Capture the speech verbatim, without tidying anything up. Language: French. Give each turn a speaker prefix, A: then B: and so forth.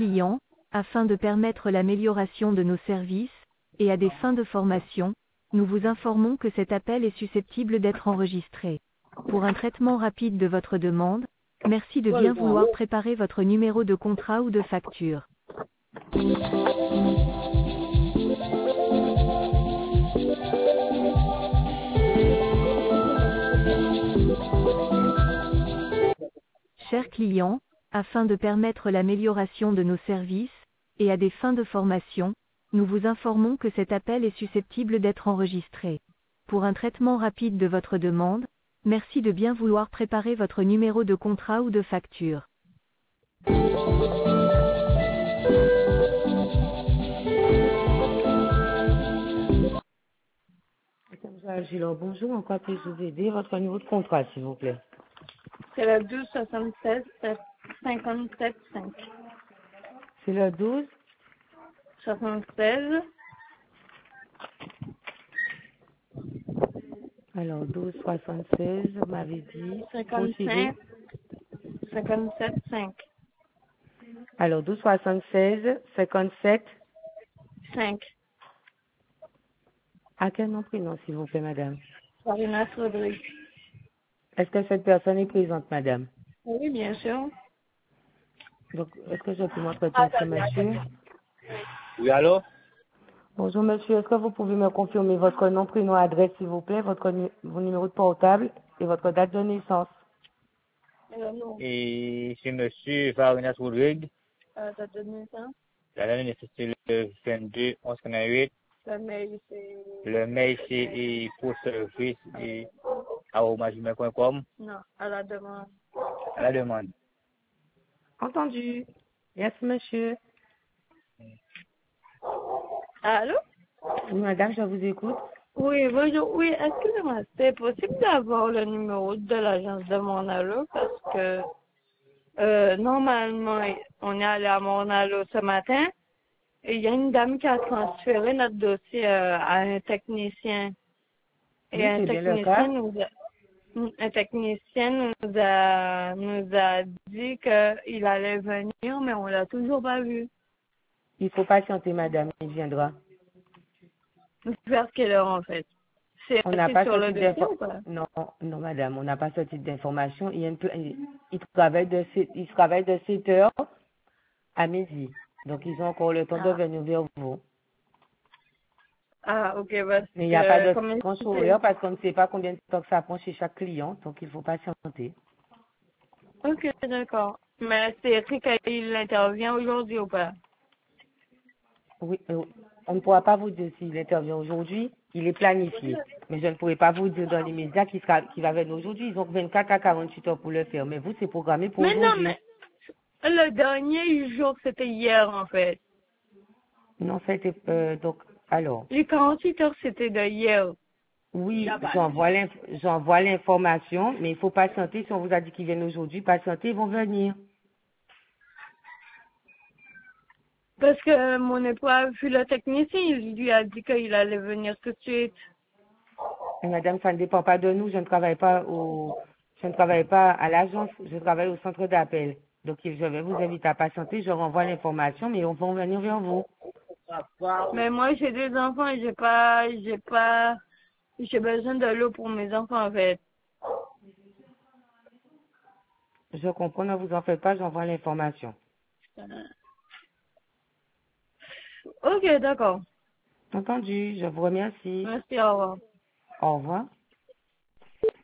A: client, afin de permettre l'amélioration de nos services, et à des fins de formation, nous vous informons que cet appel est susceptible d'être enregistré. Pour un traitement rapide de votre demande, merci de bien vouloir préparer votre numéro de contrat ou de facture. Chers clients, afin de permettre l'amélioration de nos services, et à des fins de formation, nous vous informons que cet appel est susceptible d'être enregistré. Pour un traitement rapide de votre demande, merci de bien vouloir préparer votre numéro de contrat ou de facture.
B: Gilles, bonjour, en quoi puis-je vous aider? Votre niveau de contrat, s'il vous plaît.
C: C'est le douze soixante-seize cinquante-sept cinq.
B: C'est le douze
C: soixante-seize.
B: Alors, douze soixante-seize, vous m'avez dit.
C: cinquante-cinq. cinquante-sept cinq.
B: Alors, douze soixante-seize, cinquante-sept.
C: cinq.
B: À quel nom prénom, s'il vous plaît, madame?
C: Farina Rodrigue.
B: Est-ce que cette personne est présente, madame?
C: Oui, bien sûr.
B: Donc, est-ce que je peux m'entretenir ce monsieur?
D: Oui, allô?
B: Bonjour, monsieur. Est-ce que vous pouvez me confirmer votre nom, prénom, adresse, s'il vous plaît, votre nu- vos numéros de portable et votre date de naissance?
C: Euh, non.
D: Et c'est monsieur Farinas Rodrigue.
C: Euh, date de naissance.
D: La date de naissance, c'est le vingt-deux onze quatre-vingt-huit.
C: Le mail, c'est...
D: Le mail, c'est pour service et arobase gmail point com.
C: Non, à la demande.
D: À la demande.
B: Entendu. Merci, monsieur.
C: Allô?
B: Oui, madame, je vous écoute.
C: Oui, bonjour. Oui, excusez-moi, c'est possible d'avoir le numéro de l'agence de Monalo parce que euh, normalement, on est allé à Monalo ce matin et il y a une dame qui a transféré notre dossier euh, à un technicien. Et
B: Oui,
C: un
B: c'est bien le cas.
C: technicien nous a, un technicien nous a, nous a dit qu'il allait venir, mais on l'a toujours pas vu.
B: Il faut patienter, madame, il viendra.
C: Vers quelle heure en fait? C'est
B: On n'a
C: c'est
B: pas
C: sur
B: ce
C: le
B: type
C: dossier ou
B: d'information.
C: pas?
B: Non, non, madame, on n'a pas ce type d'information. Il, y a une peu- il il travaille de sept- il travaille de sept heures à midi. Donc, ils ont encore le temps de
C: Ah,
B: venir vers vous.
C: ah ok, parce
B: Mais il n'y a pas
C: que
B: de
C: comme
B: tranche
C: c'est...
B: horaire parce qu'on ne sait pas combien de temps que ça prend chez chaque client. Donc, il faut patienter.
C: Ok, d'accord. Mais c'est écrit qu'il intervient aujourd'hui ou pas?
B: Oui, euh, on ne pourra pas vous dire s'il intervient aujourd'hui. Il est planifié. Mais je ne pourrai pas vous dire dans les médias qu'il sera, qu'il va venir aujourd'hui. Ils ont vingt-quatre à quarante-huit heures pour le faire. Mais vous, c'est programmé pour
C: Mais non,
B: aujourd'hui.
C: mais le dernier jour, c'était hier en fait.
B: Non, c'était, euh, donc, alors.
C: Les quarante-huit heures, c'était de hier.
B: Oui, j'envoie l'inf- j'envoie l'information, mais il faut patienter. Si on vous a dit qu'ils viennent aujourd'hui, patienter, ils vont venir.
C: Parce que mon époux a vu le technicien, il lui a dit qu'il allait venir tout de suite.
B: Et madame, ça ne dépend pas de nous. Je ne travaille pas au, je ne travaille pas à l'agence. Je travaille au centre d'appel. Donc, je vais vous inviter à patienter. Je renvoie l'information, mais on va venir vers vous.
C: Mais moi, j'ai des enfants et j'ai pas, j'ai pas, j'ai besoin de l'eau pour mes enfants en fait.
B: Je comprends, ne vous en faites pas, j'envoie l'information.
C: Ok, d'accord.
B: Entendu, je vous remercie.
C: Merci, au revoir.
B: Au revoir.